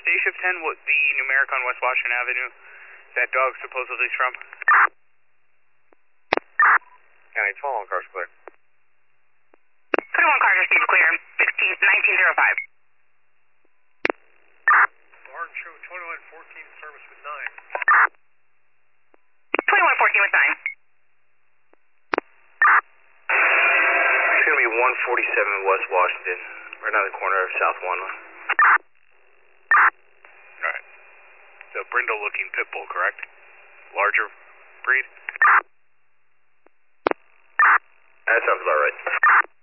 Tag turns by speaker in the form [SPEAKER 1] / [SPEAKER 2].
[SPEAKER 1] day shift 10, what the numeric on West Washington Avenue that dog supposedly is from?
[SPEAKER 2] County 12 on car's clear.
[SPEAKER 3] 21 car received clear, 1905.
[SPEAKER 2] Barn show 2114 service with 9.
[SPEAKER 3] 2114 with 9.
[SPEAKER 2] It's going to be 147 West Washington, right on the corner of South 1.
[SPEAKER 1] Alright. The brindle looking pit bull, correct? Larger breed?
[SPEAKER 2] That sounds about right.